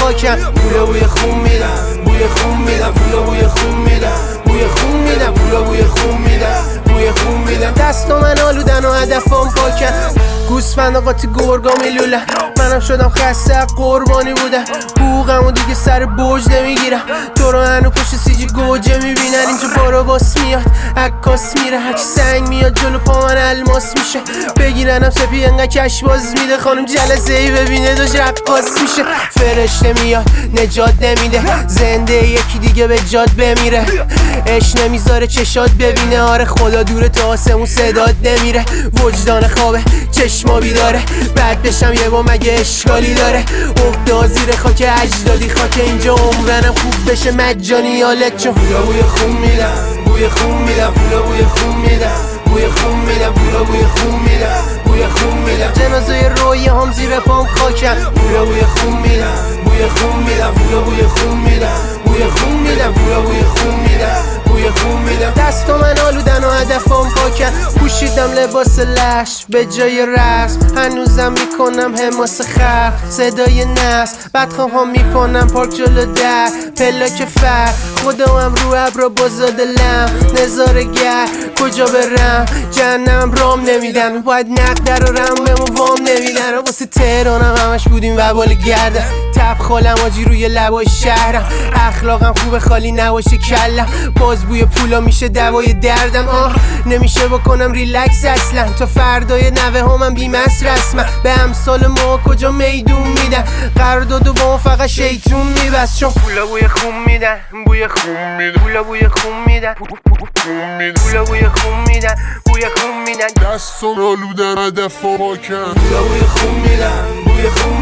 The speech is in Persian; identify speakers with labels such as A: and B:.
A: خاکم. پولا بوی خون میدم، بوی خون میدم، پولا بوی خون میدم، بوی خون میدم، پولا بوی خون میدم، بوی خون میدم. دست من آلودن و هدفم پاکن، گوسفند قاطی گرگا میلوله. منم شدم خسته قربانی بودم، حقوقمو دیگه سر برج نمیگیرم. تو رو هنو پشت سیجی گوجه میبینن، اینجا بارا باس میاد عکاس میره، هرچی سنگ میاد جلو پا من الماس میشه. بگیرنم سپی انقدر کش باز میده، خانم جلسه ای ببینه داشت رقاص میشه. فرشته میاد نجات نمیده، زنده یکی دیگه به جاد بمیره. اش نمیذاره چشات ببینه، آره خدا دوره تا آسمون صدات نمیره. وجدان خوابه چشما بیداره، بعد بشم یه با مگه اشکالی داره. عهده زیر خاک اجدادی، خاک اینجا عمرنم خوب بشه مجانی یالت چون پولا بوی خون میدم، بوی خون میدم، پولا بوی خون میدم، بوی خون میدم، پولا بوی خون میدم، بوی خون میدم. جنازه رویه هم زیر پام خاکم، پولا بوی خون میدم، بوی خون میدم، پولا بوی خون میدم، بوی خون میدم، پولا بوی خون میدم، بوی خون میدم. دست من آلودن و هدفم پاکن، پوشیدم لباس لش به جای رسم، هنوزم میکنم حماس خلق صدای نس. بدخواهم میکنم پارک جلو در پلاک فر، خودم رو ابرا بازاد لم نظاره گر. کجا برم جهنم رام نمیدن، باید نقد رو رم بمو وام نمیدن. واسه تهرانم همش بودیم وبال گردم، تب خالم آجی روی لبای شهرم. اخلاقم خوبه خالی نباشه کلم، باز بوی پولا میشه دوای دردم. نمیشه بکنم ریلکس اصلا، تا فردای نوه همم بیمس رسمم. به امثال ما کجا میدون میدن، قراردادو با ما فقط شیطون میبست. چون پولا بوی خون میدن، بوی خون میدن، پولا بوی خون میدن، پولا بوی خون میدن، بوی خون میدن.
B: دستم آلودن هدف پاکن،
A: پولا بوی خون میدن، بوی خون